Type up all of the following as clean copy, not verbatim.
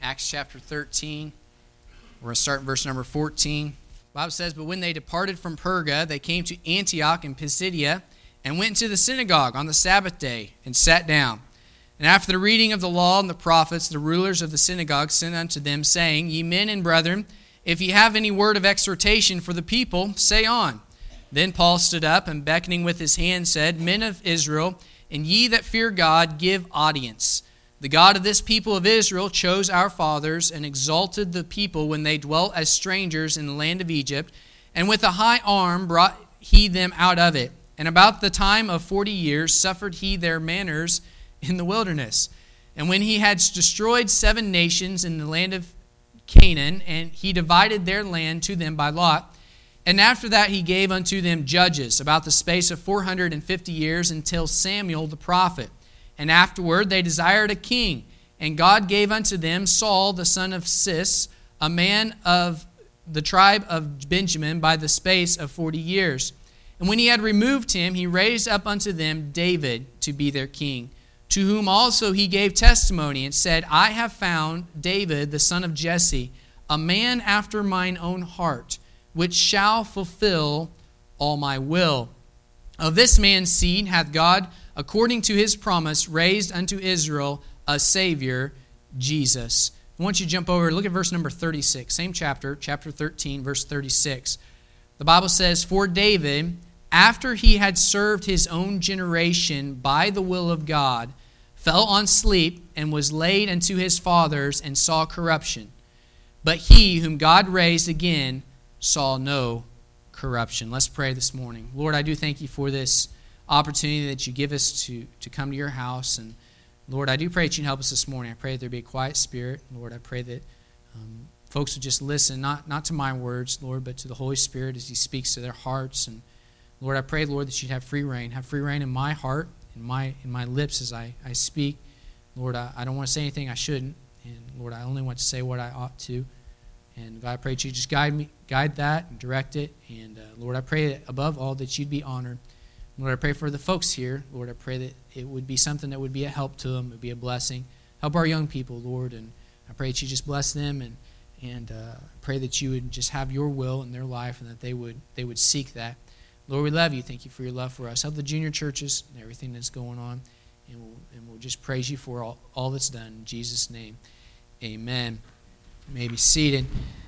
Acts chapter 13. We're going to start in verse number 14. The Bible says, "But when they departed from Perga, they came to Antioch in Pisidia, and went into the synagogue on the Sabbath day, and sat down. And after the reading of the law and the prophets, the rulers of the synagogue sent unto them, saying, Ye men and brethren, if ye have any word of exhortation for the people, say on. Then Paul stood up, and beckoning with his hand said, Men of Israel, and ye that fear God, give audience. The God of this people of Israel chose our fathers, and exalted the people when they dwelt as strangers in the land of Egypt, and with a high arm brought he them out of it. And about the time of 40 years suffered he their manners in the wilderness. And when he had destroyed 7 nations in the land of Canaan, and he divided their land to them by lot, and after that he gave unto them judges about the space of 450 years until Samuel the prophet. And afterward they desired a king, and God gave unto them Saul the son of Cis, a man of the tribe of Benjamin, by the space of 40 years. And when he had removed him, he raised up unto them David to be their king, to whom also he gave testimony, and said, I have found David the son of Jesse, a man after mine own heart, which shall fulfill all my will. Of this man's seed hath God, according to his promise, raised unto Israel a Savior, Jesus." I want you to jump over, look at verse number 36, same chapter, chapter 13, verse 36. The Bible says, "For David, after he had served his own generation by the will of God, fell on sleep, and was laid unto his fathers, and saw corruption. But he whom God raised again saw no corruption." Let's pray this morning. Lord, I do thank you for this opportunity that you give us to come to your house. And Lord, I do pray that you can help us this morning. I pray that there be a quiet spirit. Lord, I pray that folks would just listen, not to my words, Lord, but to the Holy Spirit as he speaks to their hearts. And Lord, I pray, Lord, that you'd have free reign. Have free reign in my heart, in my lips as I speak. Lord, I don't want to say anything I shouldn't. And Lord, I only want to say what I ought to. And God, I pray that you just guide that and direct it. And Lord, I pray that above all that you'd be honored. Lord, I pray for the folks here. Lord, I pray that it would be something that would be a help to them, it would be a blessing. Help our young people, Lord, and I pray that you just bless them and pray that you would just have your will in their life and that they would seek that. Lord, we love you. Thank you for your love for us. Help the junior churches and everything that's going on, and we'll just praise you for all that's done. In Jesus' name, amen. You may be seated.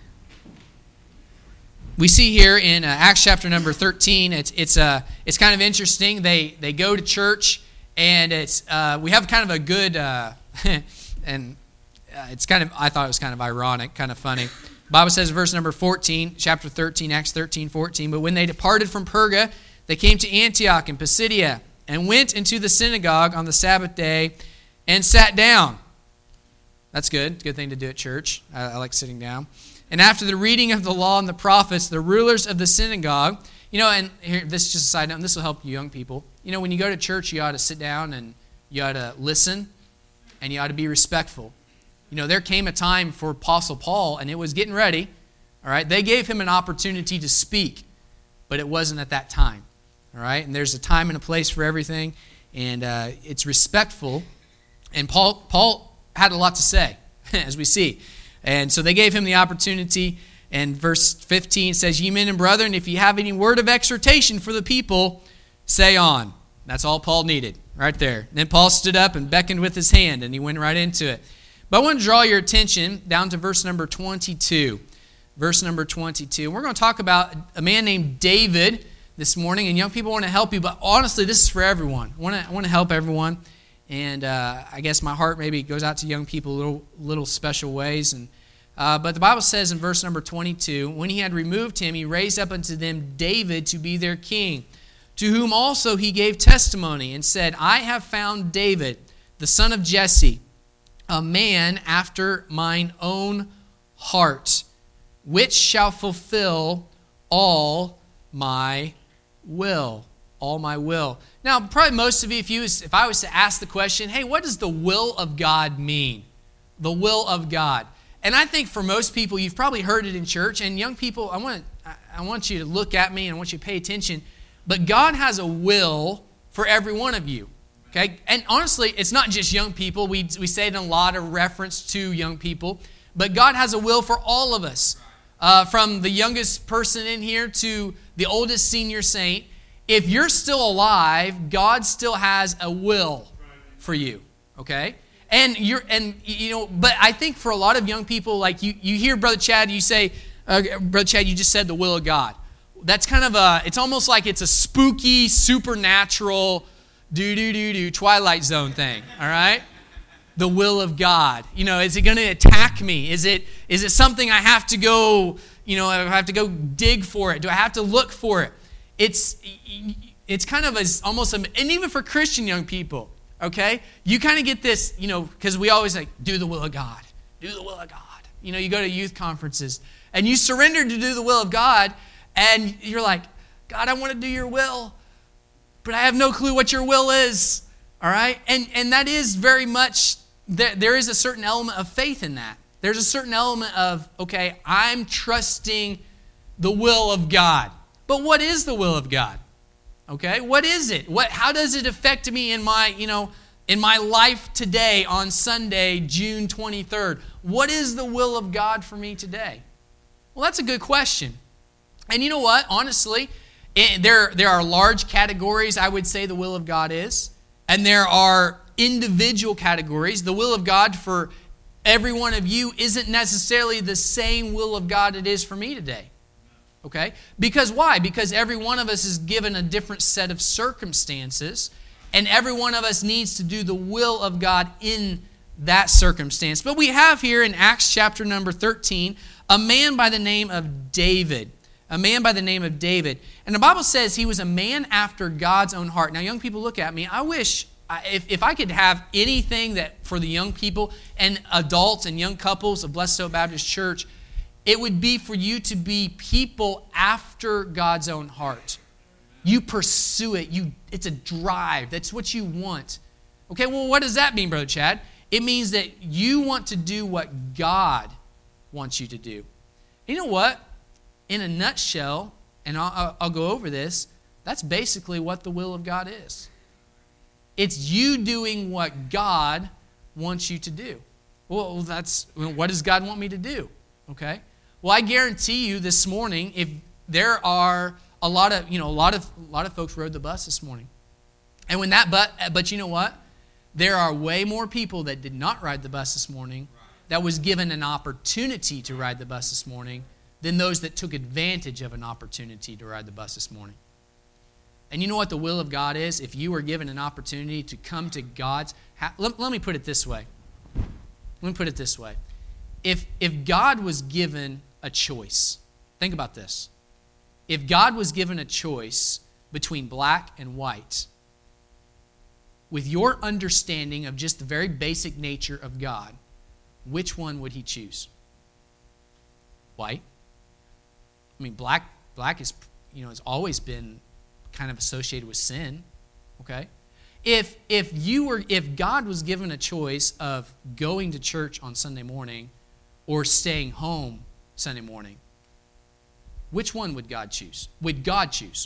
We see here in Acts chapter number 13, it's kind of interesting. They go to church, and we have kind of a good and it's kind of, I thought it was kind of ironic, kind of funny. The Bible says in verse number 14, chapter 13, Acts 13, 14, "But when they departed from Perga, they came to Antioch in Pisidia, and went into the synagogue on the Sabbath day, and sat down." That's good. Good thing to do at church. I like sitting down. "And after the reading of the law and the prophets, the rulers of the synagogue," and here, this is just a side note, and this will help you young people. When you go to church, you ought to sit down and you ought to listen and you ought to be respectful. There came a time for Apostle Paul, and it was getting ready. All right, they gave him an opportunity to speak, but it wasn't at that time. All right, and there's a time and a place for everything, and it's respectful. And Paul had a lot to say, as we see. And so they gave him the opportunity. And verse 15 says, "Ye men and brethren, if ye have any word of exhortation for the people, say on." That's all Paul needed, right there. And then Paul stood up and beckoned with his hand, and he went right into it. But I want to draw your attention down to verse number 22. Verse number 22. We're going to talk about a man named David this morning. And young people, want to help you, but honestly, this is for everyone. I want to help everyone. And I guess my heart maybe goes out to young people little special ways. But the Bible says in verse number 22, "When he had removed him, he raised up unto them David to be their king, to whom also he gave testimony, and said, I have found David, the son of Jesse, a man after mine own heart, which shall fulfill all my will." All my will. Now, probably most of you, if I was to ask the question, hey, what does the will of God mean? The will of God. And I think for most people, you've probably heard it in church. And young people, I want you to look at me and I want you to pay attention. But God has a will for every one of you. Okay? And honestly, it's not just young people. We say it in a lot of reference to young people. But God has a will for all of us. From the youngest person in here to the oldest senior saint. If you're still alive, God still has a will for you. Okay? But I think for a lot of young people, like you hear Brother Chad, you say, Brother Chad, you just said the will of God. That's kind of it's almost like it's a spooky, supernatural, Twilight Zone thing, all right? The will of God. Is it going to attack me? Is it something I have to go, I have to go dig for it? Do I have to look for it? It's kind of and even for Christian young people, okay? You kind of get this, because we always do the will of God. Do the will of God. You go to youth conferences, and you surrender to do the will of God, and you're like, God, I want to do your will, but I have no clue what your will is, all right? And that is very much, there is a certain element of faith in that. There's a certain element of, okay, I'm trusting the will of God. But what is the will of God? Okay, what is it? How does it affect me in my life today on Sunday, June 23rd? What is the will of God for me today? Well, that's a good question. And you know what? Honestly, there are large categories, I would say, the will of God is. And there are individual categories. The will of God for every one of you isn't necessarily the same will of God it is for me today. Okay? Because why? Because every one of us is given a different set of circumstances, and every one of us needs to do the will of God in that circumstance. But we have here in Acts chapter number 13, a man by the name of David. A man by the name of David. And the Bible says he was a man after God's own heart. Now, young people, look at me. I wish, if I could have anything that for the young people and adults and young couples of Blessed Hope Baptist Church, it would be for you to be people after God's own heart. You pursue it. It's a drive. That's what you want. Okay, well, what does that mean, Brother Chad? It means that you want to do what God wants you to do. You know what? In a nutshell, and I'll go over this, that's basically what the will of God is. It's you doing what God wants you to do. Well, what does God want me to do? Okay? Well, I guarantee you this morning, if there are a lot of folks rode the bus this morning. And but you know what? There are way more people that did not ride the bus this morning that was given an opportunity to ride the bus this morning than those that took advantage of an opportunity to ride the bus this morning. And you know what the will of God is? If you were given an opportunity to come to God's... Let me put it this way. If God was given a choice, think about this. If God was given a choice between black and white, with your understanding of just the very basic nature of God, which one would he choose? White? I mean, black is, has always been kind of associated with sin. Okay? If God was given a choice of going to church on Sunday morning or staying home Sunday morning, which one would God choose? Would God choose?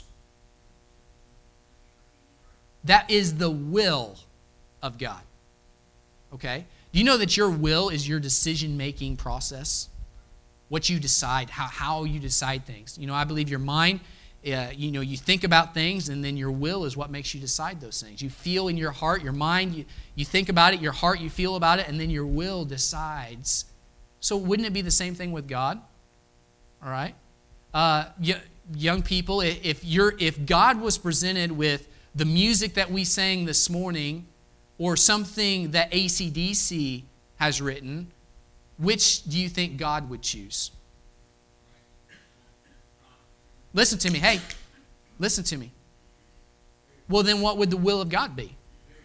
That is the will of God. Okay? Do you know that your will is your decision-making process? What you decide, how you decide things. I believe your mind, you think about things, and then your will is what makes you decide those things. You feel in your heart, your mind, you think about it, your heart, you feel about it, and then your will decides. So wouldn't it be the same thing with God? All right? Young people, if God was presented with the music that we sang this morning or something that AC/DC has written, which do you think God would choose? Listen to me. Hey, listen to me. Well, then what would the will of God be?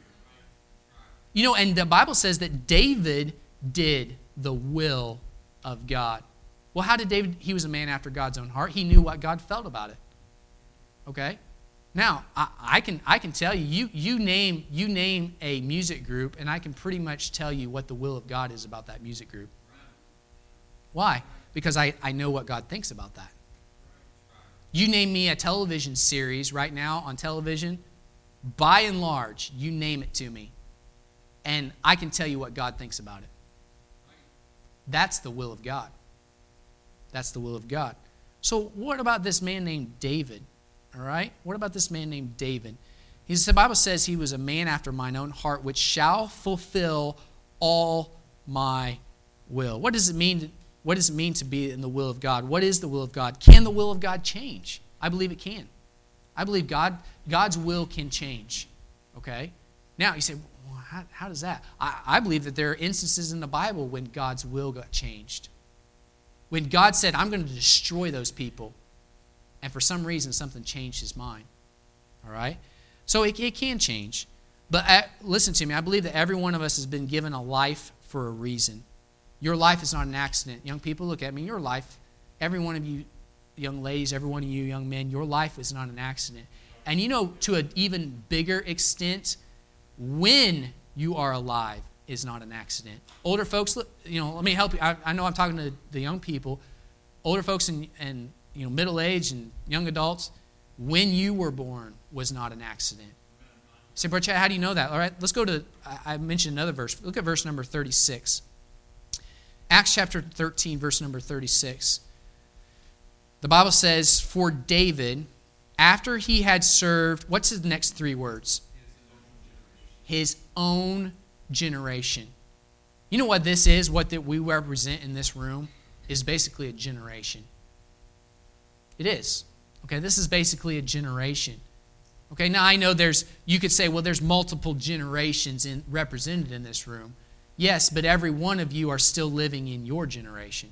And the Bible says that David did the will of God. Well, how did David? He was a man after God's own heart. He knew what God felt about it. Okay? Now, I can tell you, you name a music group, and I can pretty much tell you what the will of God is about that music group. Why? Because I know what God thinks about that. You name me a television series right now on television, by and large, you name it to me, and I can tell you what God thinks about it. That's the will of God. That's the will of God. So what about this man named David? All right? What about this man named David? The Bible says he was a man after mine own heart, which shall fulfill all my will. What does it mean? What does it mean to be in the will of God? What is the will of God? Can the will of God change? I believe it can. I believe God's will can change. Okay? Now, you say, well, how does that? I believe that there are instances in the Bible when God's will got changed. When God said, I'm going to destroy those people, and for some reason something changed his mind. All right? So it can change. But listen to me, I believe that every one of us has been given a life for a reason. Your life is not an accident. Young people, look at me. Your life, every one of you young ladies, every one of you young men, your life is not an accident. And you know, to an even bigger extent, when you are alive is not an accident. Older folks, let me help you. I know I'm talking to the young people. Older folks and middle age and young adults, when you were born was not an accident. Say, Brother Chad, how do you know that? All right, let's go to, I mentioned another verse. Look at verse number 36. Acts chapter 13, verse number 36. The Bible says, for David, after he had served, what's his next three words? His own generation. You know what this is? What that we represent in this room is basically a generation. It is. Okay, this is basically a generation. Okay, now I know you could say, well, there's multiple generations represented in this room. Yes, but every one of you are still living in your generation.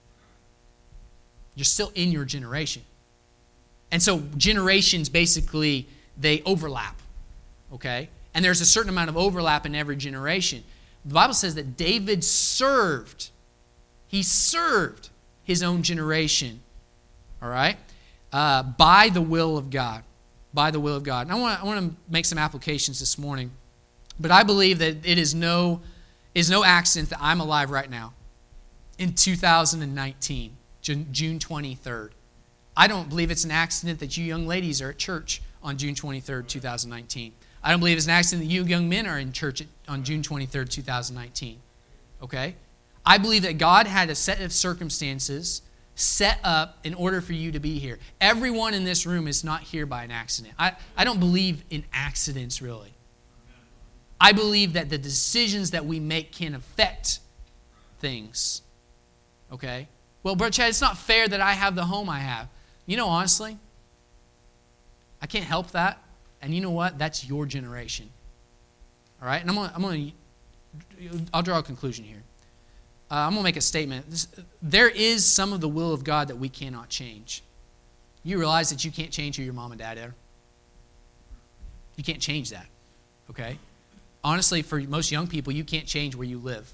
You're still in your generation. And so generations basically, they overlap. Okay? And there's a certain amount of overlap in every generation. The Bible says that David served. He served his own generation. All right? By the will of God. By the will of God. And I want to make some applications this morning. But I believe that it is no accident that I'm alive right now in 2019, June 23rd. I don't believe it's an accident that you young ladies are at church on June 23rd, 2019. I don't believe it's an accident that you young men are in church on June 23rd, 2019. Okay? I believe that God had a set of circumstances set up in order for you to be here. Everyone in this room is not here by an accident. I don't believe in accidents, really. I believe that the decisions that we make can affect things. Okay? Well, Brother Chad, it's not fair that I have the home I have. You know, honestly, I can't help that. And you know what? That's your generation. All right? And I'll draw a conclusion here. I'm going to make a statement. There is some of the will of God that we cannot change. You realize that you can't change who your mom and dad are? You can't change that. Okay? Honestly, for most young people, you can't change where you live.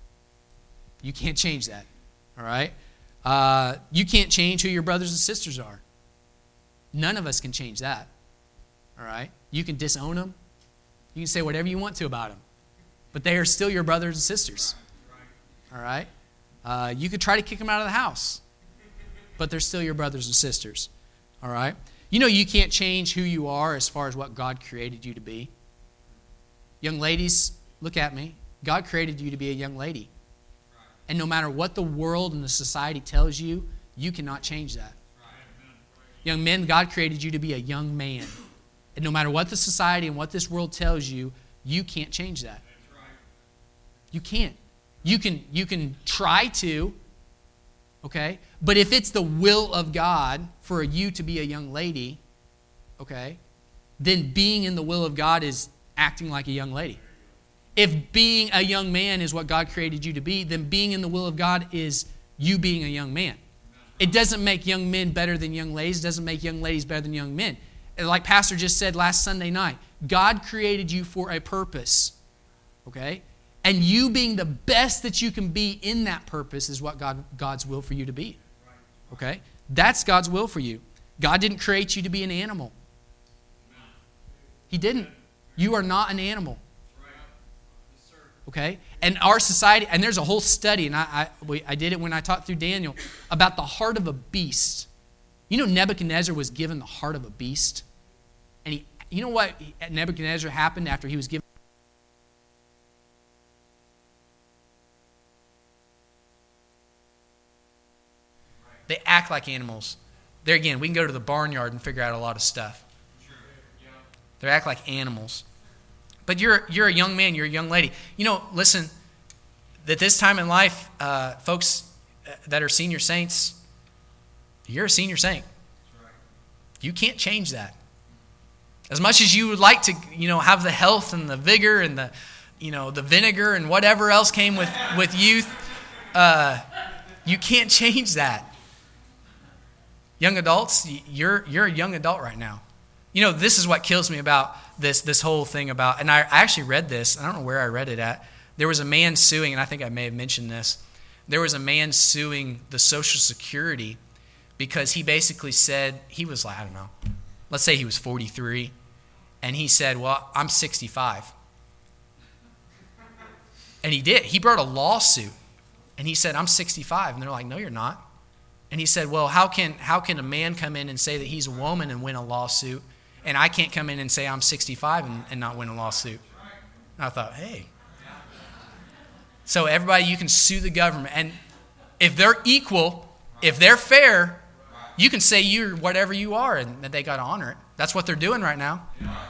You can't change that. All right? You can't change who your brothers and sisters are. None of us can change that. All right? You can disown them. You can say whatever you want to about them. But they are still your brothers and sisters. All right? You could try to kick them out of the house. But they're still your brothers and sisters. All right? You know you can't change who you are as far as what God created you to be. Young ladies, look at me. God created you to be a young lady. And no matter what the world and the society tells you, you cannot change that. Young men, God created you to be a young man. And no matter what the society and what this world tells you, you can't change that. You can't. You can try to, okay? But if it's the will of God for you to be a young lady, okay, then being in the will of God is acting like a young lady. If being a young man is what God created you to be, then being in the will of God is you being a young man. It doesn't make young men better than young ladies. It doesn't make young ladies better than young men. Like Pastor just said last Sunday night, God created you for a purpose, okay? And you being the best that you can be in that purpose is what God's will for you to be, okay? That's God's will for you. God didn't create you to be an animal. He didn't. You are not an animal. Okay? And our society, and there's a whole study, and I did it when I taught through Daniel, about the heart of a beast. You know Nebuchadnezzar was given the heart of a beast? And You know what Nebuchadnezzar happened after he was given? They act like animals. There again, we can go to the barnyard and figure out a lot of stuff. They act like animals. But you're a young man, you're a young lady. You know, listen, at this time in life, folks that are senior saints, you're a senior saint. You can't change that. As much as you would like to, have the health and the vigor and the, the vinegar and whatever else came with youth, you can't change that. Young adults, you're a young adult right now. This is what kills me about this whole thing about, and I actually read this. I don't know where I read it at. There was a man suing, and I think I may have mentioned this. There was a man suing the Social Security because he basically said, he was like, I don't know, let's say he was 43, and he said, well, I'm 65. And he did. He brought a lawsuit, and he said, I'm 65. And they're like, no, you're not. And he said, well, how can a man come in and say that he's a woman and win a lawsuit, and I can't come in and say I'm 65 and not win a lawsuit? And I thought, hey. So everybody, you can sue the government. And if they're equal, if they're fair, you can say you're whatever you are, and that they got to honor it. That's what they're doing right now.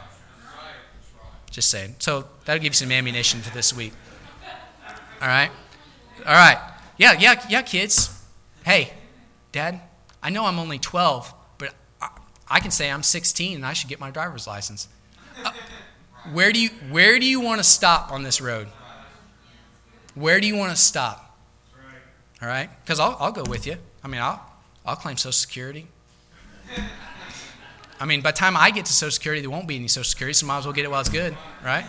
Just saying. So that'll give you some ammunition to this week. All right? All right. Yeah, kids. Hey. Dad, I know I'm only 12, but I can say I'm 16 and I should get my driver's license. Where do you want to stop on this road? Where do you want to stop? All right? Because I'll go with you. I mean, I'll claim Social Security. I mean, by the time I get to Social Security, there won't be any Social Security, so might as well get it while it's good, right?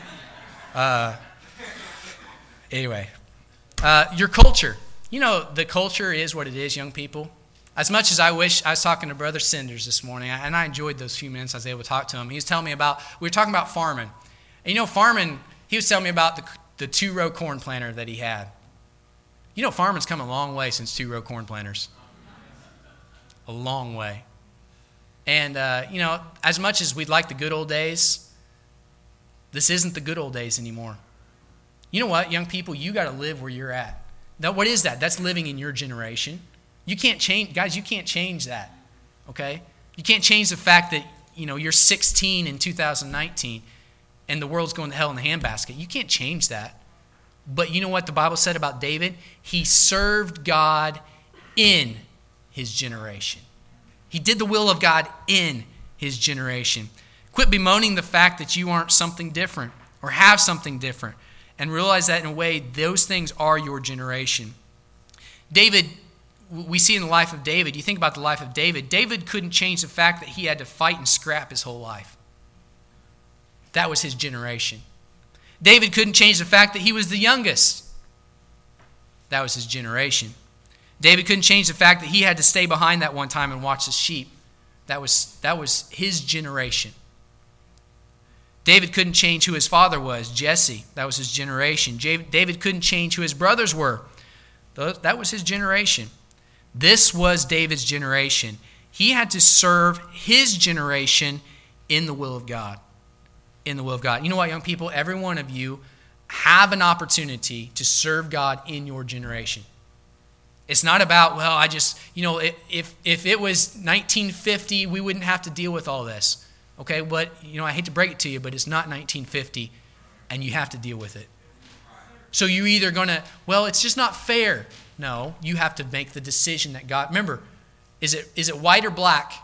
Anyway, your culture. The culture is what it is, young people. As much as I wish, I was talking to Brother Sanders this morning, and I enjoyed those few minutes I was able to talk to him. He was telling me we were talking about farming. And farming, he was telling me about the two-row corn planter that he had. Farming's come a long way since two-row corn planters. A long way. And, as much as we'd like the good old days, this isn't the good old days anymore. You know what, young people? You got to live where you're at. Now, what is that? That's living in your generation. You can't change, guys, you can't change that, okay? You can't change the fact that, you're 16 in 2019 and the world's going to hell in the handbasket. You can't change that. But you know what the Bible said about David? He served God in his generation. He did the will of God in his generation. Quit bemoaning the fact that you aren't something different or have something different, and realize that in a way, those things are your generation. David, we see in the life of David, you think about the life of David, David couldn't change the fact that he had to fight and scrap his whole life. That was his generation. David couldn't change the fact that he was the youngest. That was his generation. David couldn't change the fact that he had to stay behind that one time and watch the sheep. That was his generation. David couldn't change who his father was, Jesse. That was his generation. David couldn't change who his brothers were. That was his generation. This was David's generation. He had to serve his generation in the will of God. In the will of God. You know what, young people? Every one of you have an opportunity to serve God in your generation. It's not about, well, I just, if it was 1950, we wouldn't have to deal with all this. Okay, but, I hate to break it to you, but it's not 1950, and you have to deal with it. So you're either going to, well, it's just not fair. No, you have to make the decision that God, remember, is it white or black?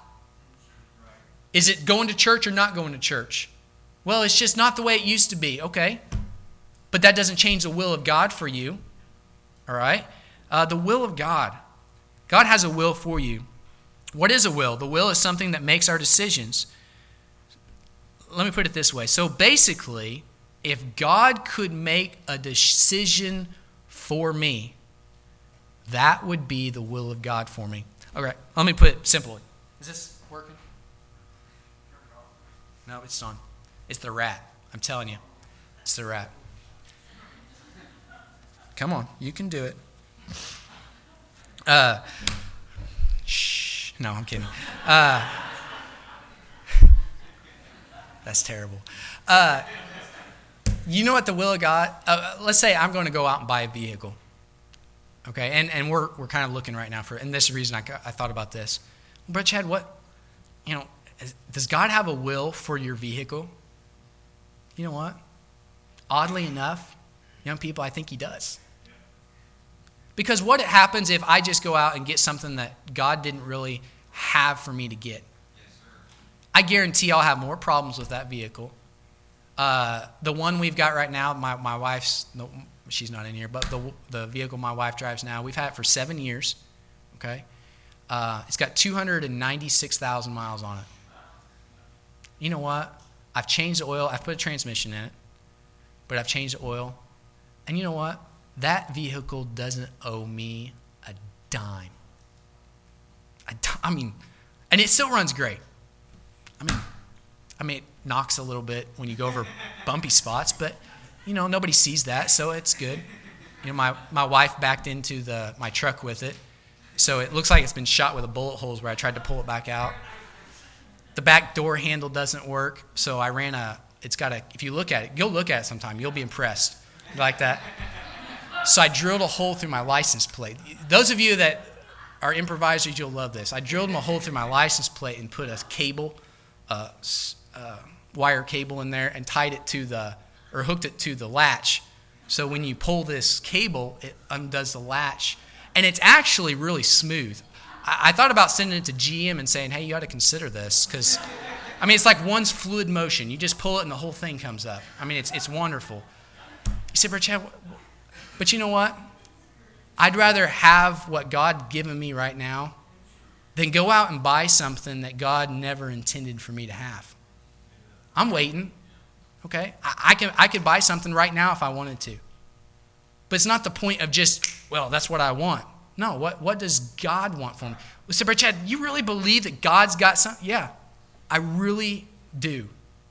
Is it going to church or not going to church? Well, it's just not the way it used to be. Okay, but that doesn't change the will of God for you. All right? The will of God. God has a will for you. What is a will? The will is something that makes our decisions. Let me put it this way. So basically, if God could make a decision for me, that would be the will of God for me. All right, let me put it simply. Is this working? No, it's on. It's the rat. I'm telling you. It's the rat. Come on, you can do it. Shh. No, I'm kidding. That's terrible. You know what the will of God, let's say I'm going to go out and buy a vehicle. Okay, and we're kind of looking right now for, and this is the reason I thought about this. But Chad, does God have a will for your vehicle? You know what? Oddly enough, young people, I think he does. Because what happens if I just go out and get something that God didn't really have for me to get? I guarantee I'll have more problems with that vehicle. The one we've got right now, my wife's, she's not in here, but the vehicle my wife drives now, we've had it for 7 years, okay? It's got 296,000 miles on it. You know what? I've changed the oil. I've put a transmission in it, but I've changed the oil. And you know what? That vehicle doesn't owe me a dime. I mean, and it still runs great. I mean, it knocks a little bit when you go over bumpy spots, but, nobody sees that, so it's good. My wife backed into my truck with it, so it looks like it's been shot with a bullet holes where I tried to pull it back out. The back door handle doesn't work, so I ran if you look at it, go look at it sometime, you'll be impressed. You like that? So I drilled a hole through my license plate. Those of you that are improvisers, you'll love this. I drilled a hole through my license plate and put a cable, wire cable in there, and tied it hooked it to the latch. So when you pull this cable, it undoes the latch. And it's actually really smooth. I thought about sending it to GM and saying, hey, you ought to consider this. Because, it's like one's fluid motion. You just pull it and the whole thing comes up. It's wonderful. You say, Brother Chad, but you know what? I'd rather have what God given me right now than go out and buy something that God never intended for me to have. I'm waiting. Okay? I could buy something right now if I wanted to. But it's not the point of just, that's what I want. No, what does God want from me? Well, so, Brother Chad, you really believe that God's got something? Yeah, I really do.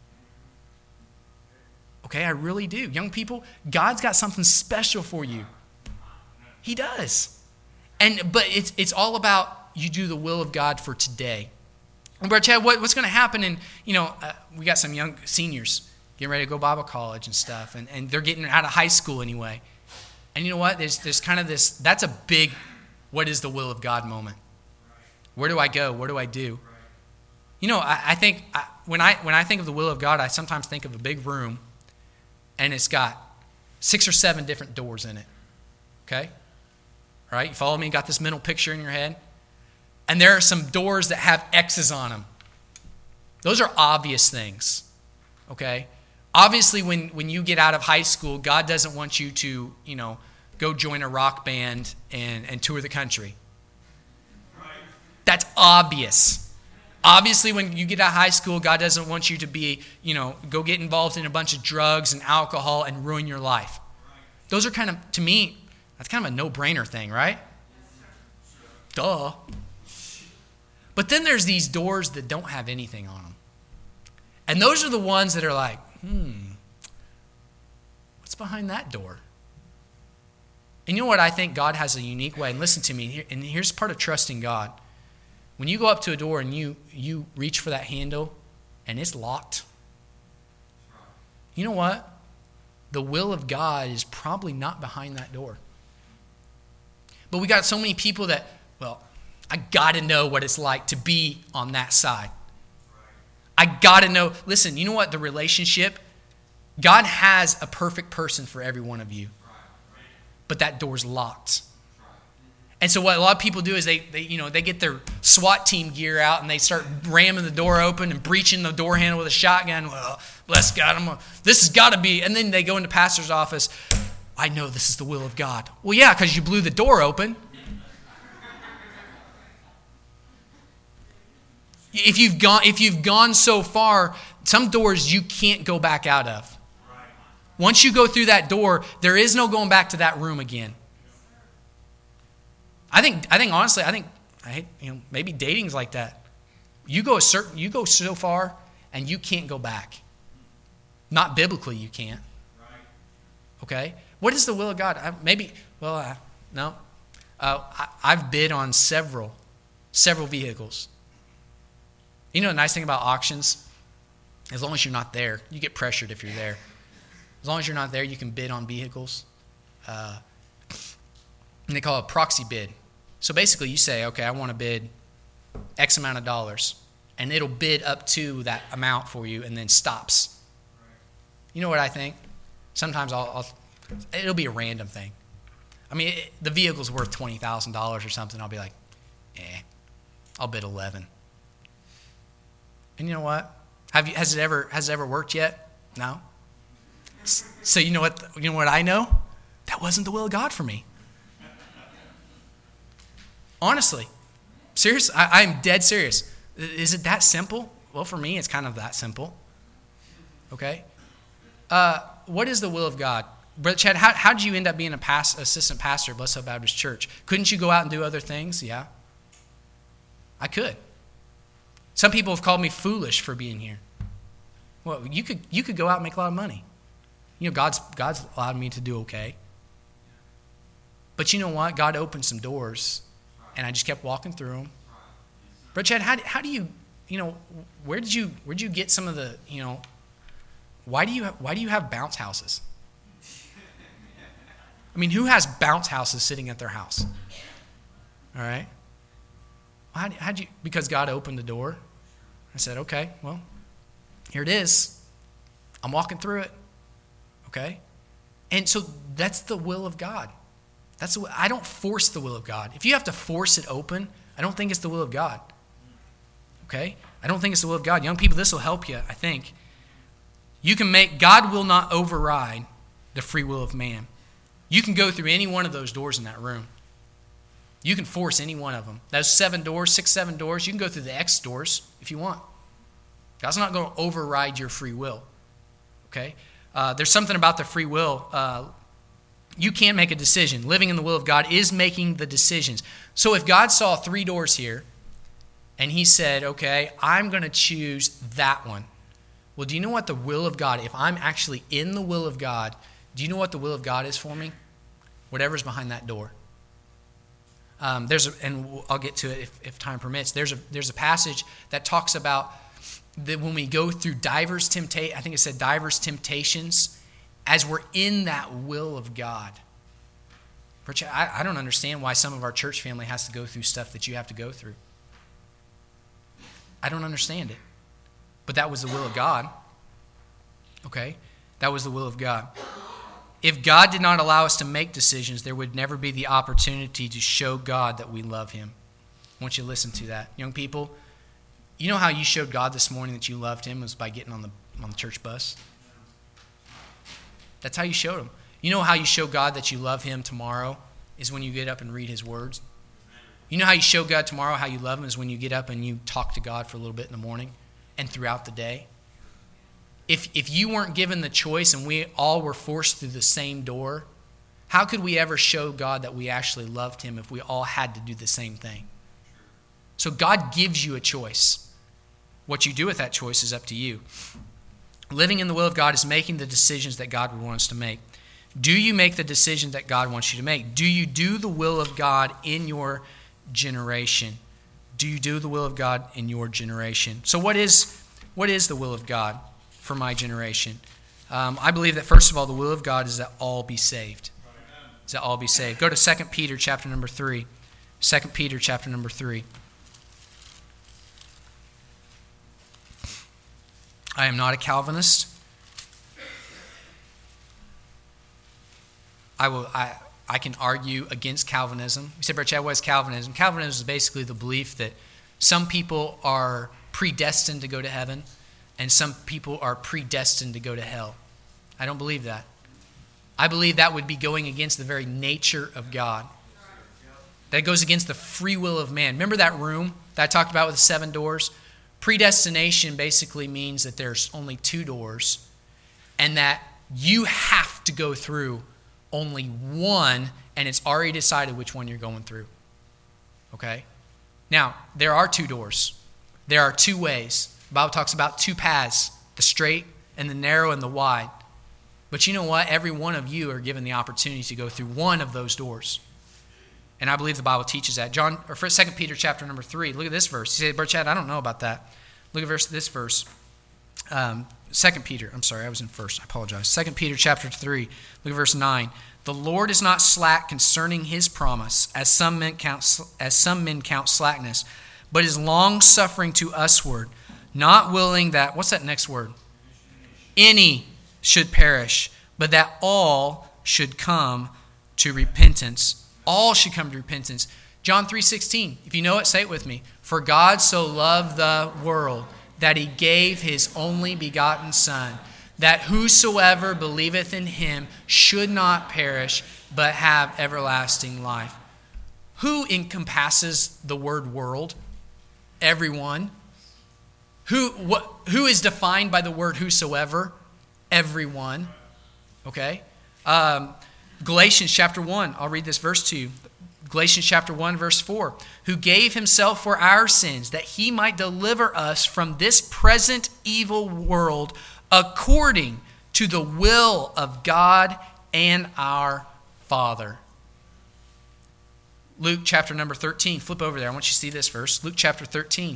Okay, I really do. Young people, God's got something special for you. He does. But it's all about you do the will of God for today. And Brother Chad, what's going to happen? And we got some young seniors getting ready to go Bible college and stuff, and they're getting out of high school anyway. And you know what? There's kind of this. That's a big, what is the will of God moment. Where do I go? What do I do? I think when I think of the will of God, I sometimes think of a big room, and it's got 6 or 7 different doors in it. Okay? All right? You follow me? You got this mental picture in your head? And there are some doors that have X's on them. Those are obvious things. Okay? Obviously, when you get out of high school, God doesn't want you to, go join a rock band and tour the country. That's obvious. Obviously, when you get out of high school, God doesn't want you to be, go get involved in a bunch of drugs and alcohol and ruin your life. Those are kind of, to me, that's kind of a no-brainer thing, right? Duh. But then there's these doors that don't have anything on them. And those are the ones that are like, what's behind that door? And you know what? I think God has a unique way. And listen to me, and here's part of trusting God. When you go up to a door and you reach for that handle and it's locked, you know what? The will of God is probably not behind that door. But we got so many people that, I got to know what it's like to be on that side. I got to know. Listen, you know what? The relationship, God has a perfect person for every one of you. But that door's locked. And so what a lot of people do is they get their SWAT team gear out and they start ramming the door open and breaching the door handle with a shotgun. Well, bless God, this has got to be. And then they go into pastor's office. I know this is the will of God. Well, yeah, because you blew the door open. If you've gone so far, some doors you can't go back out of. Once you go through that door, there is no going back to that room again. I think honestly, maybe dating's like that. You go so far and you can't go back. Not biblically, you can't. Okay? What is the will of God? No. I've bid on several vehicles. You know the nice thing about auctions? As long as you're not there, you get pressured if you're there. As long as you're not there, you can bid on vehicles. And they call it a proxy bid. So basically you say, okay, I want to bid X amount of dollars. And it'll bid up to that amount for you and then stops. You know what I think? Sometimes it'll be a random thing. I mean, the vehicle's worth $20,000 or something. I'll be like, I'll bid 11. And you know what? Has it ever worked yet? No. So you know what I know? That wasn't the will of God for me. Honestly. Serious? I'm dead serious. Is it that simple? Well, for me, it's kind of that simple. Okay? What is the will of God? Brother Chad, how did you end up being an assistant pastor at Blessed Hope Baptist Church? Couldn't you go out and do other things? Yeah. I could. Some people have called me foolish for being here. Well, you could go out and make a lot of money. You know, God's allowed me to do okay. But you know what? God opened some doors, and I just kept walking through them. Brother Chad, how do you where did you get some of the, why do you have bounce houses? I mean, who has bounce houses sitting at their house? All right. How'd you? Because God opened the door. I said, okay, well, here it is. I'm walking through it. Okay? And so that's the will of God. I don't force the will of God. If you have to force it open, I don't think it's the will of God. Okay? I don't think it's the will of God. Young people, this will help you, I think. God will not override the free will of man. You can go through any one of those doors in that room. You can force any one of them. Those 7 doors, 6, 7 doors, you can go through the X doors if you want. God's not going to override your free will. Okay? There's something about the free will. You can't make a decision. Living in the will of God is making the decisions. So if God saw 3 doors here, and he said, okay, I'm going to choose that one. Well, do you know what the will of God, if I'm actually in the will of God, do you know what the will of God is for me? Whatever's behind that door. And I'll get to it if time permits. There's a passage that talks about that when we go through divers temptations, as we're in that will of God. I don't understand why some of our church family has to go through stuff that you have to go through. I don't understand it. But that was the will of God. Okay? That was the will of God. If God did not allow us to make decisions, there would never be the opportunity to show God that we love him. I want you to listen to that. Young people, you know how you showed God this morning that you loved him was by getting on the church bus? That's how you showed him. You know how you show God that you love him tomorrow is when you get up and read his words? You know how you show God tomorrow how you love him is when you get up and you talk to God for a little bit in the morning and throughout the day? If you weren't given the choice and we all were forced through the same door, how could we ever show God that we actually loved him if we all had to do the same thing? So God gives you a choice. What you do with that choice is up to you. Living in the will of God is making the decisions that God would want us to make. Do you make the decision that God wants you to make? Do you do the will of God in your generation? Do you do the will of God in your generation? So what is the will of God for my generation? I believe that, first of all, the will of God is that all be saved. Is that all be saved. Go to 2 Peter chapter number 3. 2 Peter chapter number 3. I am not a Calvinist. I can argue against Calvinism. You say, Brother Chad, what is Calvinism? Calvinism is basically the belief that some people are predestined to go to heaven and some people are predestined to go to hell. I don't believe that. I believe that would be going against the very nature of God. That goes against the free will of man. Remember that room that I talked about with the 7 doors? Predestination basically means that there's only 2 doors and that you have to go through only one, and it's already decided which one you're going through. Okay? Now, there are 2 doors. There are 2 ways. The Bible talks about 2 paths, the straight and the narrow and the wide. But you know what? Every one of you are given the opportunity to go through one of those doors. And I believe the Bible teaches that. 2 Peter chapter number 3. Look at this verse. You say, Brother Chad, I don't know about that. Look at this verse. 2 Peter, I'm sorry, I was in first. I apologize. 2 Peter chapter 3, look at verse 9. The Lord is not slack concerning his promise, as some men count slackness, but is long-suffering to usward, not willing that, what's that next word? Any should perish, but that all should come to repentance. All should come to repentance. John 3:16, if you know it, say it with me. For God so loved the world that he gave his only begotten Son, that whosoever believeth in him should not perish, but have everlasting life. Who encompasses the word world? Everyone. Who is defined by the word whosoever? Everyone. Okay? Galatians chapter 1, I'll read this verse to you. Galatians chapter 1, verse 4. Who gave himself for our sins, that he might deliver us from this present evil world, according to the will of God and our Father. Luke chapter number 13. Flip over there. I want you to see this verse. Luke chapter 13.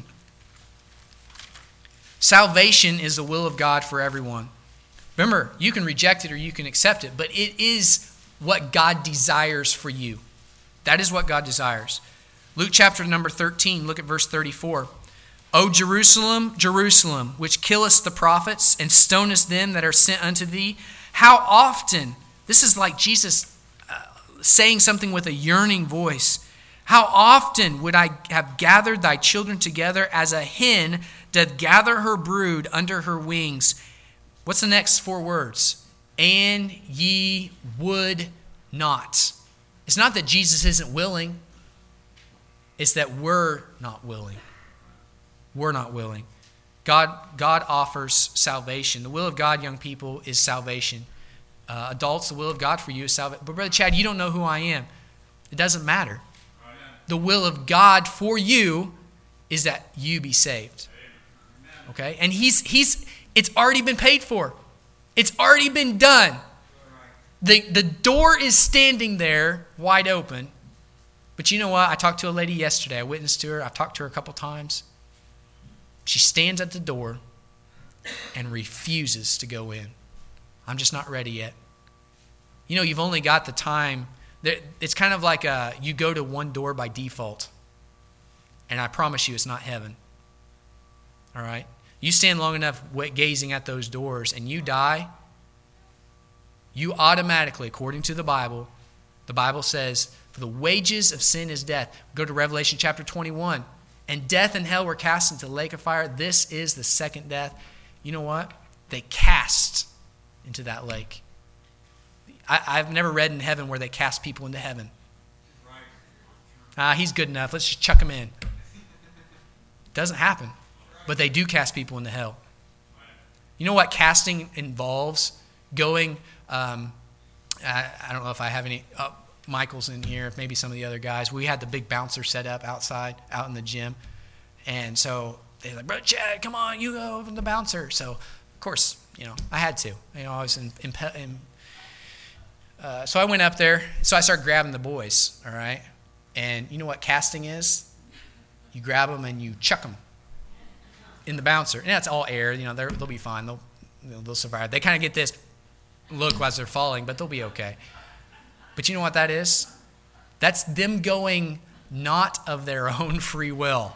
Salvation is the will of God for everyone. Remember, you can reject it or you can accept it, but it is what God desires for you. That is what God desires. Luke chapter number 13, look at verse 34. O Jerusalem, Jerusalem, which killest the prophets and stonest them that are sent unto thee, how often, this is like Jesus saying something with a yearning voice, how often would I have gathered thy children together as a hen doth gather her brood under her wings. What's the next four words? And ye would not. It's not that Jesus isn't willing. It's that we're not willing. We're not willing. God offers salvation. The will of God, young people, is salvation. Adults, the will of God for you is salvation. But Brother Chad, you don't know who I am. It doesn't matter. The will of God for you is that you be saved. Okay? And it's already been paid for. It's already been done. The door is standing there wide open. But you know what? I talked to a lady yesterday. I witnessed to her. I've talked to her a couple times. She stands at the door and refuses to go in. I'm just not ready yet. You know, you've only got the time. It's kind of like you go to one door by default. And I promise you it's not heaven. All right? You stand long enough gazing at those doors and you die, you automatically, according to the Bible says, for the wages of sin is death. Go to Revelation chapter 21. And death and hell were cast into the lake of fire. This is the second death. You know what? They cast into that lake. I've never read in heaven where they cast people into heaven. He's good enough. Let's just chuck him in. Doesn't happen. But they do cast people into hell. You know what casting involves? Going, I don't know if I have any, Michael's in here, maybe some of the other guys. We had the big bouncer set up outside, out in the gym. And so they're like, Brother Chad, come on, you go open the bouncer. So, of course, I had to. I was so I went up there. So I started grabbing the boys, all right? And you know what casting is? You grab them and you chuck them in the bouncer. And that's all air. They'll be fine. They'll survive. They kind of get this look as they're falling, but they'll be okay. But you know what that is? That's them going not of their own free will.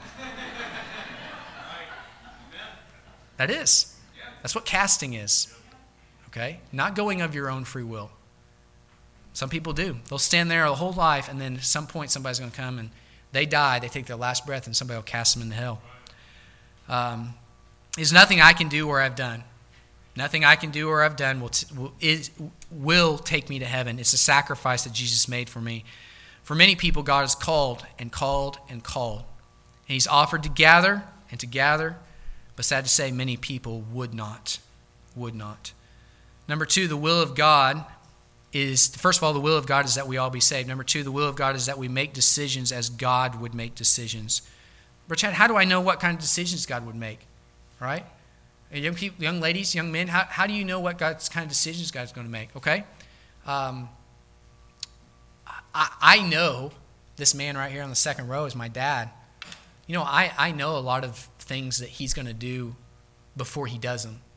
That is. That's what casting is. Okay? Not going of your own free will. Some people do. They'll stand there a whole life, and then at some point somebody's going to come and they die. They take their last breath, and somebody will cast them into hell. There's nothing I can do or I've done. Nothing I can do or I've done will take me to heaven. It's a sacrifice that Jesus made for me. For many people, God has called and called and called. And he's offered to gather and to gather. But sad to say, many people would not. Would not. Number two, the will of God is, first of all, the will of God is that we all be saved. Number two, the will of God is that we make decisions as God would make decisions. But Chad, how do I know what kind of decisions God would make? Right? Young people, young ladies, young men, how do you know what kind of decisions God's going to make? Okay? I know this man right here on the second row is my dad. I know a lot of things that he's going to do before he does them.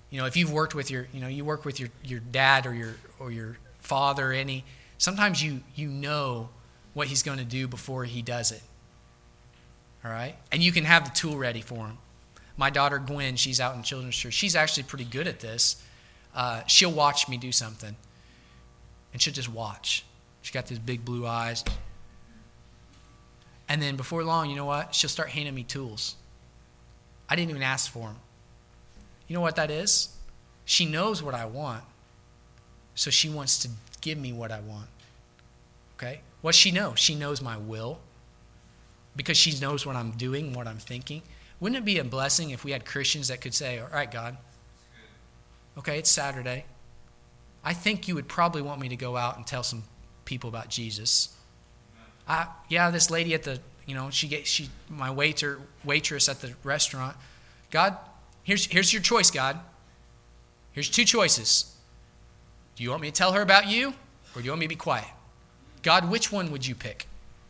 if you've worked with you work with your dad or your father, sometimes you know what he's going to do before he does it. All right? And you can have the tool ready for him. My daughter Gwen, she's out in children's church. She's actually pretty good at this. She'll watch me do something, and she'll just watch. She's got these big blue eyes. And then before long, you know what? She'll start handing me tools. I didn't even ask for them. You know what that is? She knows what I want, so she wants to give me what I want. Okay? What she knows? She knows my will because she knows what I'm doing, what I'm thinking. Wouldn't it be a blessing if we had Christians that could say, all right, God, okay, it's Saturday. I think you would probably want me to go out and tell some people about Jesus. This lady at the, my waitress at the restaurant. God, here's your choice, God. Here's two choices. Do you want me to tell her about you, or do you want me to be quiet? God, which one would you pick?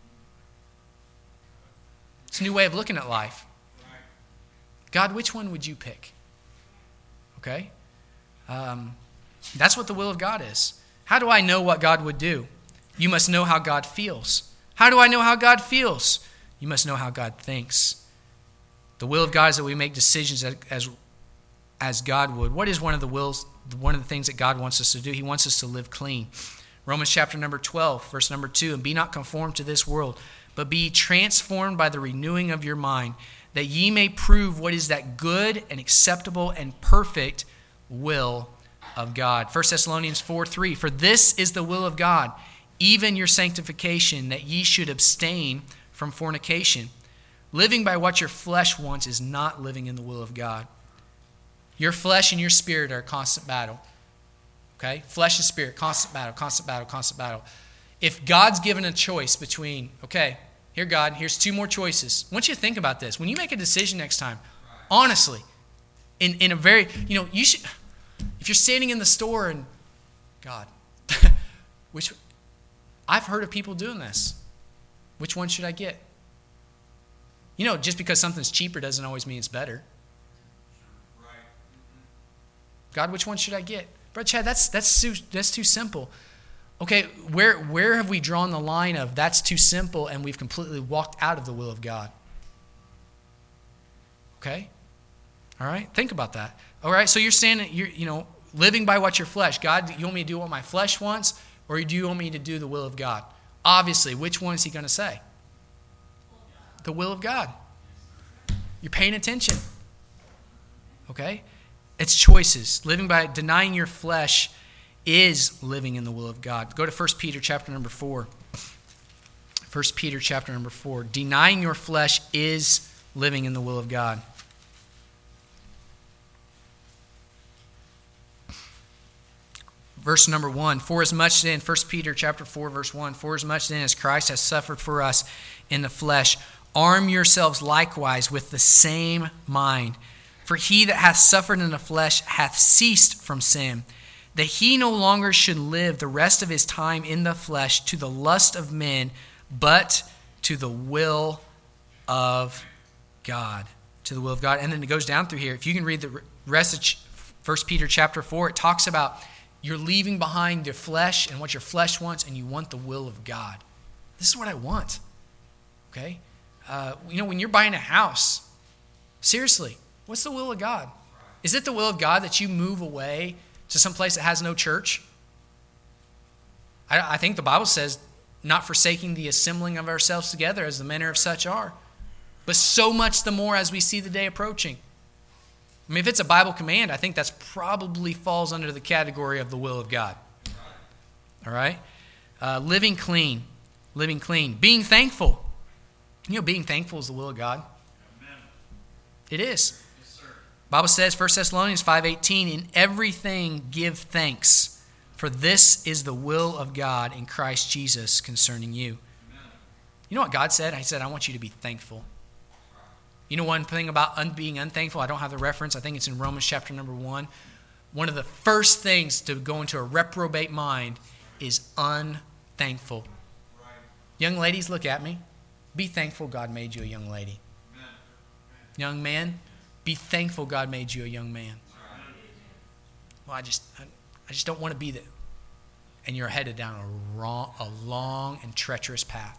It's a new way of looking at life. God, which one would you pick? Okay? That's what the will of God is. How do I know what God would do? You must know how God feels. How do I know how God feels? You must know how God thinks. The will of God is that we make decisions as God would. What is one of the things that God wants us to do? He wants us to live clean. Romans chapter number 12, verse number 2, and be not conformed to this world, but be transformed by the renewing of your mind, that ye may prove what is that good and acceptable and perfect will of God. 1 Thessalonians 4:3, for this is the will of God, even your sanctification, that ye should abstain from fornication. Living by what your flesh wants is not living in the will of God. Your flesh and your spirit are a constant battle. Okay? Flesh and spirit, constant battle, constant battle, constant battle. If God's given a choice between, okay, here God, here's two more choices. I want you to think about this. When you make a decision next time, honestly, in a very, you should, if you're standing in the store and, God, I've heard of people doing this. Which one should I get? Just because something's cheaper doesn't always mean it's better. God, which one should I get? Brother Chad, that's too simple. Okay, where have we drawn the line of that's too simple and we've completely walked out of the will of God? Okay? All right? Think about that. All right, so you're saying you're living by what your flesh. God, you want me to do what my flesh wants, or do you want me to do the will of God? Obviously, which one is he going to say? The will of God. You're paying attention. Okay? It's choices. Living by denying your flesh is living in the will of God. Go to 1 Peter chapter number 4. 1 Peter chapter number 4. Denying your flesh is living in the will of God. Verse number 1. For as much then, 1 Peter chapter 4, verse 1. For as much then as Christ has suffered for us in the flesh, arm yourselves likewise with the same mind. For he that hath suffered in the flesh hath ceased from sin, that he no longer should live the rest of his time in the flesh to the lust of men, but to the will of God. To the will of God. And then it goes down through here. If you can read the rest of 1 Peter chapter 4, it talks about you're leaving behind your flesh and what your flesh wants, and you want the will of God. This is what I want. Okay? When you're buying a house, seriously, what's the will of God? Is it the will of God that you move away to some place that has no church? I think the Bible says, not forsaking the assembling of ourselves together as the manner of such are, but so much the more as we see the day approaching. I mean, if it's a Bible command, I think that's probably falls under the category of the will of God. All right? Living clean. Living clean. Being thankful. Being thankful is the will of God. Amen. It is. Yes, sir. Bible says, 1 Thessalonians 5:18, in everything give thanks, for this is the will of God in Christ Jesus concerning you. Amen. You know what God said? He said, I want you to be thankful. You know one thing about being unthankful? I don't have the reference. I think it's in Romans chapter number 1. One of the first things to go into a reprobate mind is unthankful. Right. Young ladies, look at me. Be thankful God made you a young lady. Amen. Young man, be thankful God made you a young man. well, I just don't want to be there. And you're headed down a long and treacherous path.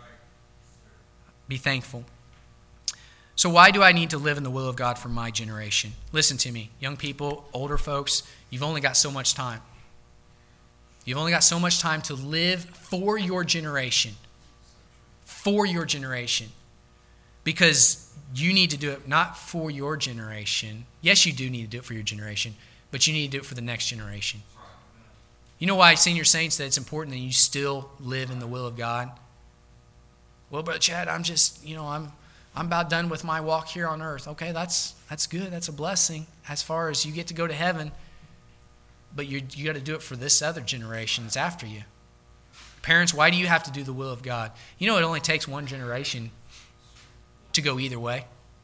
Be thankful. So why do I need to live in the will of God for my generation? Listen to me, young people, older folks, you've only got so much time. You've only got so much time to live for your generation. For your generation. Because you need to do it not for your generation. Yes, you do need to do it for your generation, but you need to do it for the next generation. You know why, senior saints, that it's important that you still live in the will of God? Well, Brother Chad, I'm about done with my walk here on earth. Okay, that's good. That's a blessing as far as you get to go to heaven. But you got to do it for this other generation that's after you. Parents, why do you have to do the will of God? You know it only takes one generation to go either way.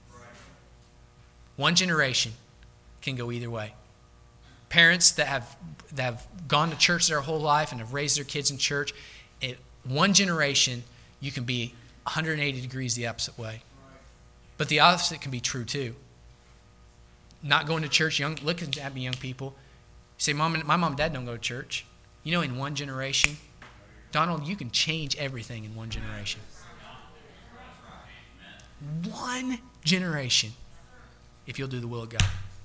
One generation can go either way. Parents that have gone to church their whole life and have raised their kids in church, one generation you can be 180 degrees the opposite way. But the opposite can be true too. Not going to church, looking at me, young people. You say, my mom and dad don't go to church. You know, in one generation, Donald, you can change everything in one generation. One generation, if you'll do the will of God.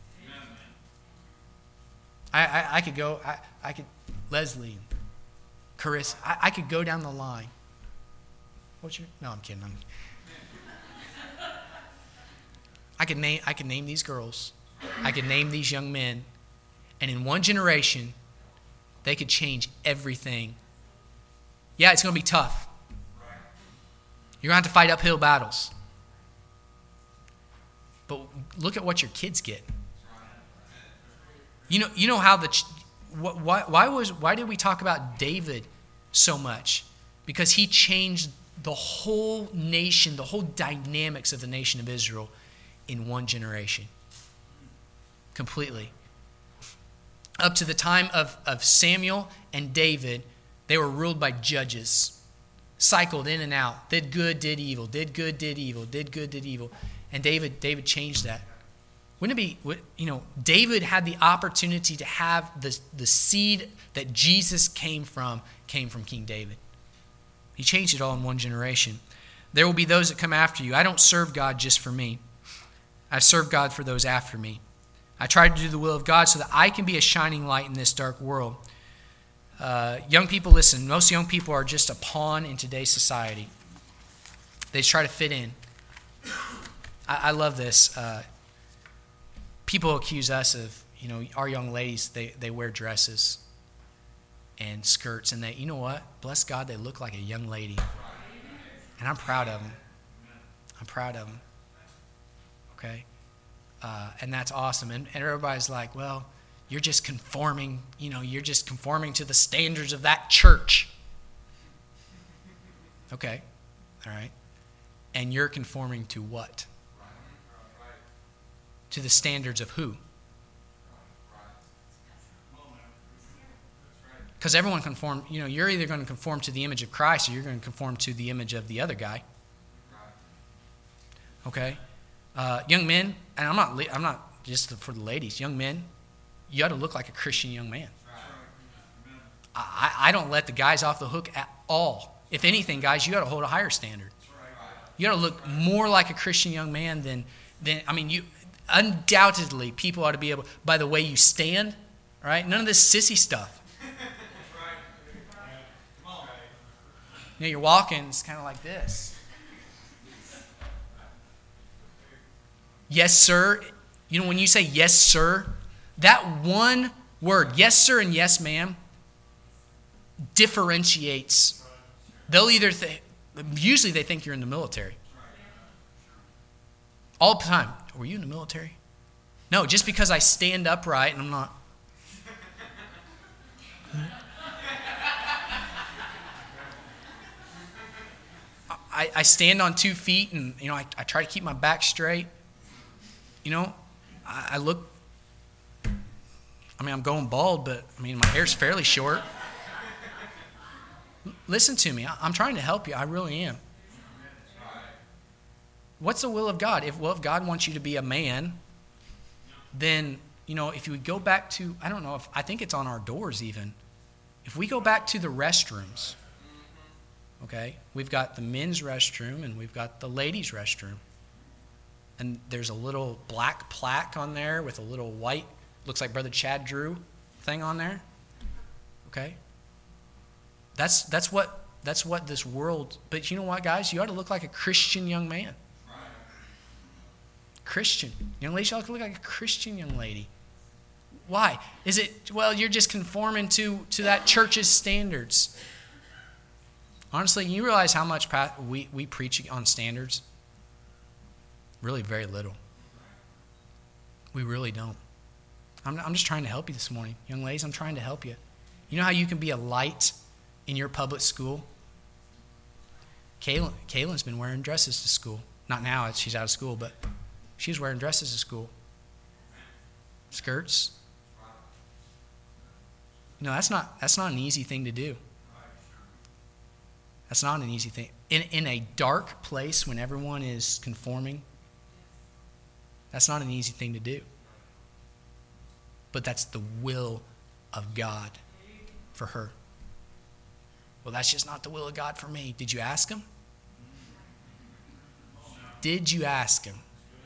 I could go, Leslie, Carissa, I could go down the line. No, I'm kidding. I could name these girls. I could name these young men. And in one generation, they could change everything. Yeah, it's going to be tough. You're going to have to fight uphill battles. But look at what your kids get. You know how why did we talk about David so much? Because he changed the whole nation, the whole dynamics of the nation of Israel in one generation. Completely. Up to the time of Samuel and David, they were ruled by judges. Cycled in and out. Did good, did evil. Did good, did evil. Did good, did evil. And David changed that. Wouldn't it be, David had the opportunity to have the seed that Jesus came from King David. He changed it all in one generation. There will be those that come after you. I don't serve God just for me. I serve God for those after me. I try to do the will of God so that I can be a shining light in this dark world. Young people, listen, most young people are just a pawn in today's society. They just try to fit in. I love this. People accuse us of, our young ladies, they wear dresses and skirts, and you know what? Bless God, they look like a young lady. And I'm proud of them. I'm proud of them. Okay? And that's awesome. And everybody's like, well, you're just conforming, you're just conforming to the standards of that church. Okay. All right. And you're conforming to what? To the standards of who? Because everyone conform, you're either going to conform to the image of Christ or you're going to conform to the image of the other guy. Okay? Young men, and I'm not just for the ladies, young men, you ought to look like a Christian young man. I don't let the guys off the hook at all. If anything, guys, you ought to hold a higher standard. You ought to look more like a Christian young man than you undoubtedly people ought to be able, by the way you stand, right? None of this sissy stuff. You're walking, it's kind of like this. Yes, sir. When you say yes, sir, that one word, yes, sir, and yes, ma'am, differentiates. They'll either usually they think you're in the military. All the time. Were you in the military? No, just because I stand upright and I'm not. I stand on 2 feet and, I try to keep my back straight. I look, I'm going bald, but, my hair's fairly short. Listen to me. I'm trying to help you. I really am. What's the will of God? If God wants you to be a man, then, if you would go back to, I think it's on our doors even. If we go back to the restrooms, okay, we've got the men's restroom and we've got the ladies' restroom. And there's a little black plaque on there with a little white, looks like Brother Chad Drew thing on there. Okay? That's what this world, but you know what, guys? You ought to look like a Christian young man. Christian. Young lady, you ought to look like a Christian young lady. Why? Is it, well, you're just conforming to that church's standards. Honestly, you realize how much we preach on standards? Really very little. We really don't. I'm just trying to help you this morning. Young ladies, I'm trying to help you. You know how you can be a light in your public school? Kaylin's been wearing dresses to school. Not now, she's out of school, but she was wearing dresses to school. Skirts. That's not an easy thing to do. That's not an easy thing. In a dark place when everyone is conforming, that's not an easy thing to do. But that's the will of God for her. Well, that's just not the will of God for me. Did you ask him? Did you ask him?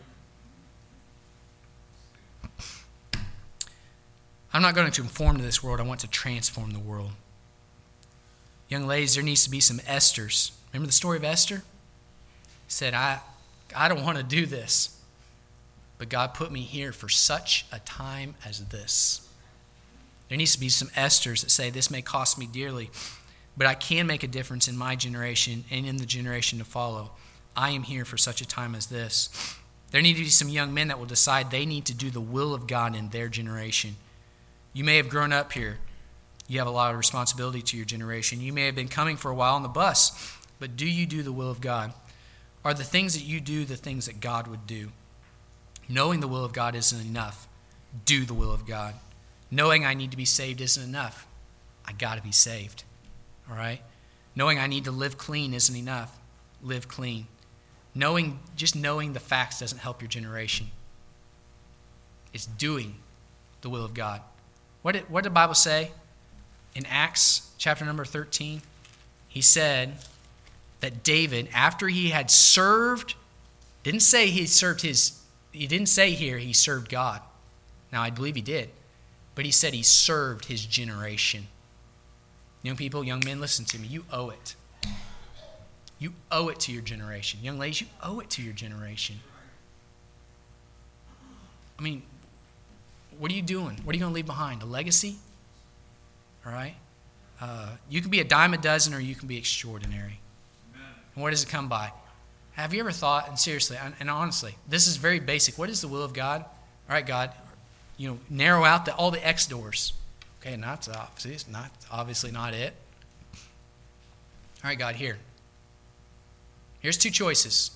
I'm not going to conform to this world. I want to transform the world. Young ladies, there needs to be some Esthers. Remember the story of Esther? Said, I don't want to do this, but God put me here for such a time as this. There needs to be some Esthers that say, this may cost me dearly, but I can make a difference in my generation and in the generation to follow. I am here for such a time as this. There need to be some young men that will decide they need to do the will of God in their generation. You may have grown up here. You have a lot of responsibility to your generation. You may have been coming for a while on the bus, but do you do the will of God? Are the things that you do the things that God would do? Knowing the will of God isn't enough. Do the will of God. Knowing I need to be saved isn't enough. I got to be saved. All right? Knowing I need to live clean isn't enough. Live clean. Just knowing the facts doesn't help your generation. It's doing the will of God. What did the Bible say? In Acts chapter number 13, he said that David, after he had served, he didn't say here he served God. Now, I believe he did. But he said he served his generation. Young people, young men, listen to me. You owe it. You owe it to your generation. Young ladies, you owe it to your generation. I mean, what are you doing? What are you going to leave behind? A legacy? All right? You can be a dime a dozen or you can be extraordinary. Amen. And what does it come by? Have you ever thought, and seriously, and honestly, this is very basic. What is the will of God? All right, God, narrow out all the X doors. Okay, it's not obviously not it. All right, God, here's two choices.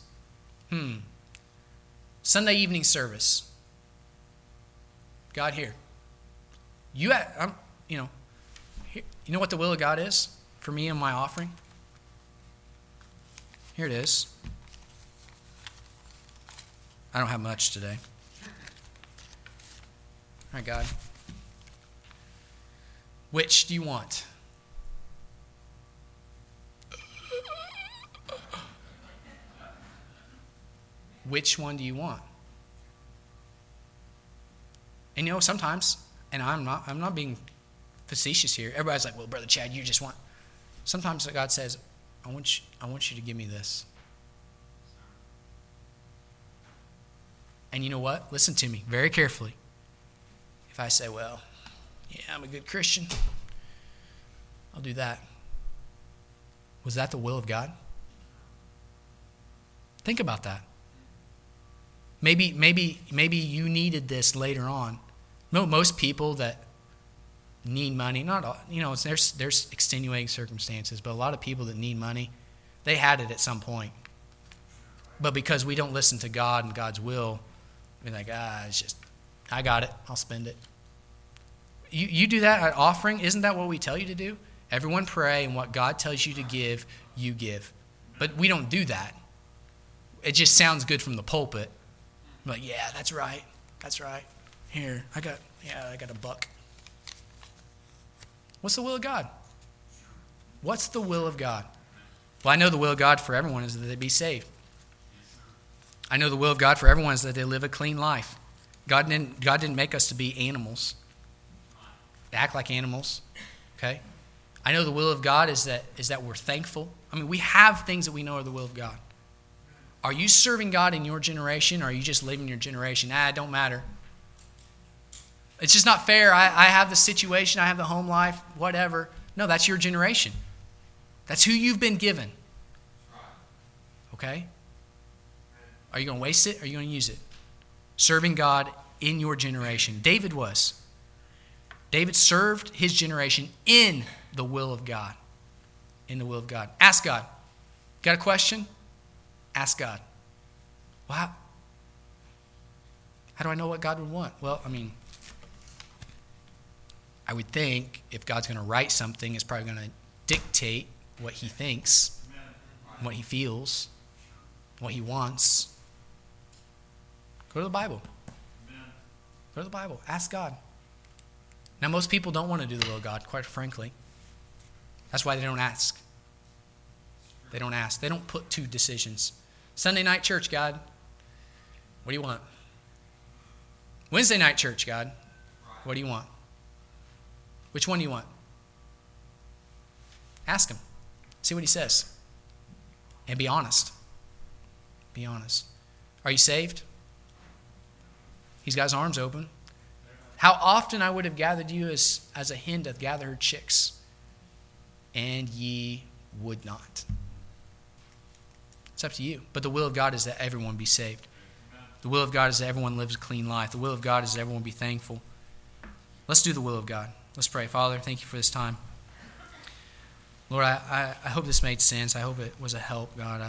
Sunday evening service. God, here. You know what the will of God is for me and my offering? Here it is. I don't have much today. All right, God. Which do you want? Which one do you want? And sometimes, and I'm not being facetious here. Everybody's like, well, Brother Chad, you just want. Sometimes God says, I want you to give me this. And you know what? Listen to me very carefully. If I say, well, yeah, I'm a good Christian, I'll do that. Was that the will of God? Think about that. Maybe you needed this later on. Most people that need money, not all, there's extenuating circumstances, but a lot of people that need money, they had it at some point. But because we don't listen to God and God's will, we're like, I got it, I'll spend it. You do that at offering, isn't that what we tell you to do? Everyone pray, and what God tells you to give, you give. But we don't do that. It just sounds good from the pulpit. I'm like, yeah, that's right. Here, I got a buck. What's the will of God? What's the will of God? Well, I know the will of God for everyone is that they be saved. I know the will of God for everyone is that they live a clean life. God didn't make us to be animals, to act like animals. Okay? I know the will of God is that we're thankful. I mean, we have things that we know are the will of God. Are you serving God in your generation, or are you just living your generation? It don't matter. It's just not fair. I have the situation, I have the home life, whatever. No, that's your generation. That's who you've been given. Okay? Are you going to waste it, or are you going to use it? Serving God in your generation. David was. David served his generation in the will of God. In the will of God. Ask God. Got a question? Ask God. Well, how do I know what God would want? Well, I mean, I would think if God's going to write something, it's probably going to dictate what he thinks, what he feels, what he wants. Go to the Bible. Go to the Bible. Ask God. Now, most people don't want to do the will of God, quite frankly. That's why they don't ask. They don't ask. They don't put two decisions. Sunday night church, God, what do you want? Wednesday night church, God, what do you want? Which one do you want? Ask him. See what he says. And be honest. Be honest. Are you saved? He's got his arms open. How often I would have gathered you as a hen doth gather her chicks, and ye would not. It's up to you. But the will of God is that everyone be saved. The will of God is that everyone lives a clean life. The will of God is that everyone be thankful. Let's do the will of God. Let's pray. Father, thank you for this time. Lord, I hope this made sense. I hope it was a help, God.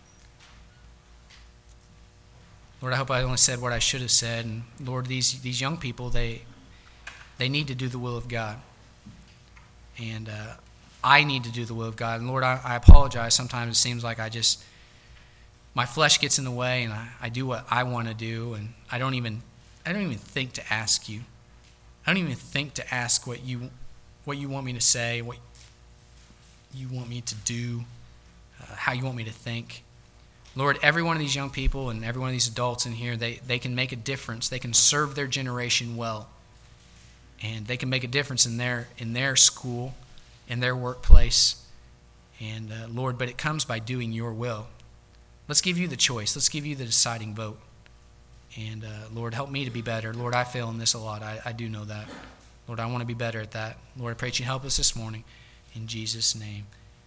Lord, I hope I only said what I should have said. And Lord, these young people, they need to do the will of God. And I need to do the will of God. And Lord, I apologize. Sometimes it seems like my flesh gets in the way, and I do what I want to do, and I don't even think to ask you. I don't even think to ask what you want me to say, what you want me to do, how you want me to think. Lord, every one of these young people and every one of these adults in here, they can make a difference. They can serve their generation well. And they can make a difference in their school, in their workplace. And Lord, but it comes by doing your will. Let's give you the choice. Let's give you the deciding vote. And Lord, help me to be better. Lord, I fail in this a lot. I do know that. Lord, I want to be better at that. Lord, I pray that you help us this morning. In Jesus' name.